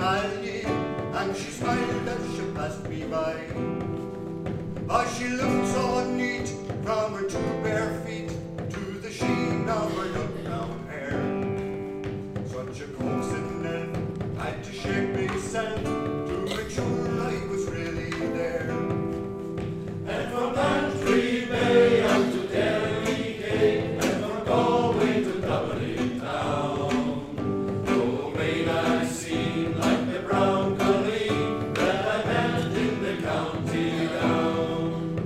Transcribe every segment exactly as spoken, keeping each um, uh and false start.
Allier, and she smiled as she passed me by. Oh, she looked so neat, from her two bare feet to the sheen of her nut brown hair. Such a coaxing elf, had to shake myself to make sure I was really there. And from Bantry Bay out to Derry Gate, and from Galway to Dublin town, no maid I've seen like the brown colleen that I met in the county down.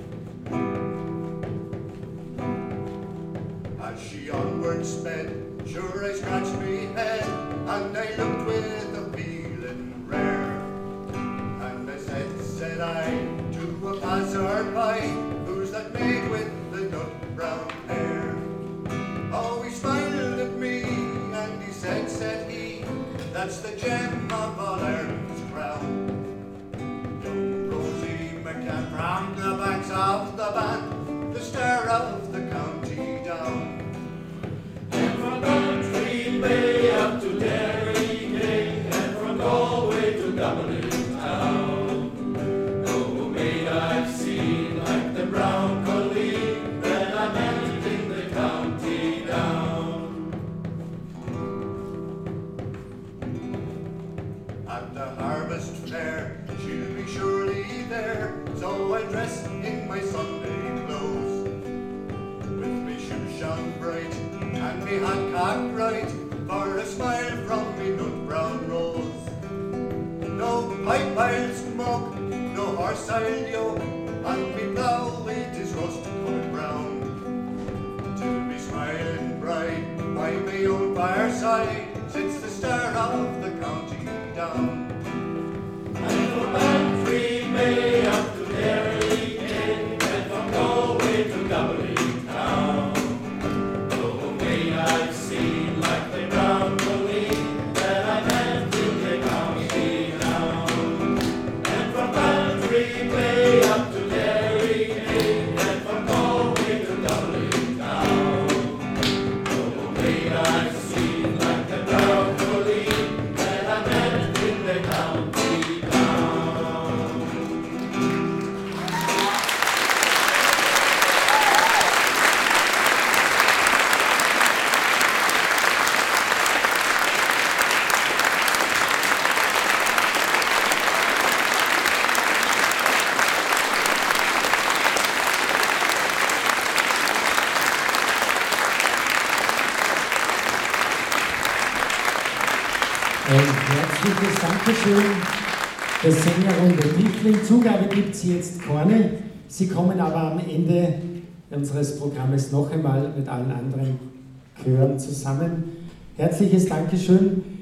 As she onward sped, sure I scratched me head, and I looked with a feeling rare. And I said, said I, to a passer-by, who's that maid with the nut brown hair? Oh, he smiled at me, and he said, said he, that's the gem of all Ireland's crown. Young Rosie McCann from the backs of the band, the star of the county down. And from Bantry Bay up to Derry Gate, and from Galway to Dublin town, no maid I've seen like the brown colleen that I met in the county down. At the harvest fair, she'll be surely there, so I dress in my Sunday clothes, with me shoes shone bright and me hat cocked right, for a smile from me nut brown rose. No pipe I'll smoke, no horse I'll yoke, and me plough it is rust coloured brown. Till me smiling bride by me old fireside sits the star of the county down. And from Bantry Bay up to Derry Gate, and from Galway to Dublin town, no maid I've seen like the brown colleen that I met in the county down. And from Bantry Bay up to Derry Gate, and from Galway to Dublin town, no maid I've seen like the brown colleen that I met in the county down. Ein herzliches Dankeschön der Sängerrunde Tiefling. Zugabe gibt es jetzt keine. Sie kommen aber am Ende unseres Programmes noch einmal mit allen anderen Chören zusammen. Herzliches Dankeschön.